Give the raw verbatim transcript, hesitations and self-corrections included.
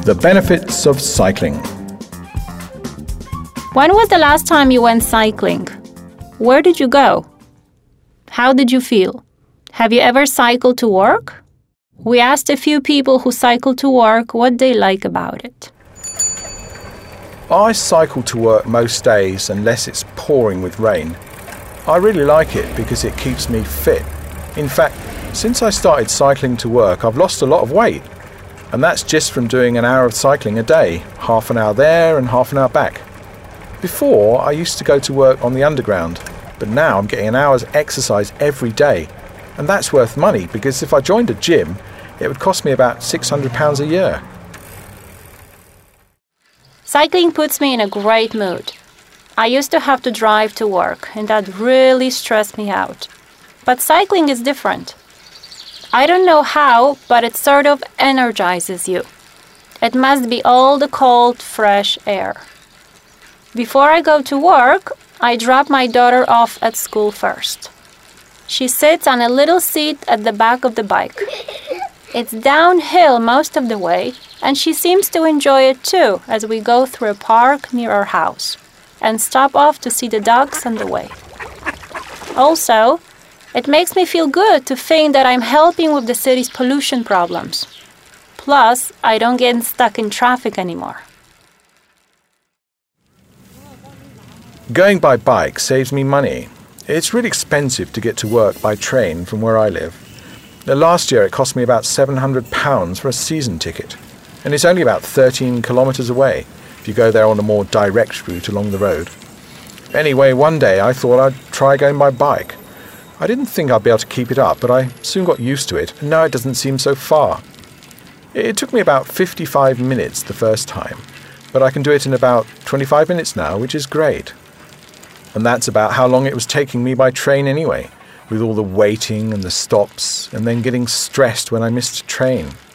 The benefits of cycling. When was the last time you went cycling? Where did you go? How did you feel? Have you ever cycled to work? We asked a few people who cycle to work what they like about it. I cycle to work most days unless it's pouring with rain. I really like it because it keeps me fit. In fact, since I started cycling to work, I've lost a lot of weight. And that's just from doing an hour of cycling a day, half an hour there and half an hour back. Before, I used to go to work on the underground, but now I'm getting an hour's exercise every day. And that's worth money because if I joined a gym, it would cost me about six hundred pounds a year. Cycling puts me in a great mood. I used to have to drive to work, and that really stressed me out. But cycling is different. I don't know how, but it sort of energizes you. It must be all the cold, fresh air. Before I go to work, I drop my daughter off at school first. She sits on a little seat at the back of the bike. It's downhill most of the way, and she seems to enjoy it too as we go through a park near our house and stop off to see the dogs on the way. Also, it makes me feel good to think that I'm helping with the city's pollution problems. Plus, I don't get stuck in traffic anymore. Going by bike saves me money. It's really expensive to get to work by train from where I live. Last year it cost me about seven hundred pounds for a season ticket, and it's only about thirteen kilometres away if you go there on a more direct route along the road. Anyway, one day I thought I'd try going by bike. I didn't think I'd be able to keep it up, but I soon got used to it, and now it doesn't seem so far. It took me about fifty-five minutes the first time, but I can do it in about twenty-five minutes now, which is great. And that's about how long it was taking me by train anyway, with all the waiting and the stops, and then getting stressed when I missed a train.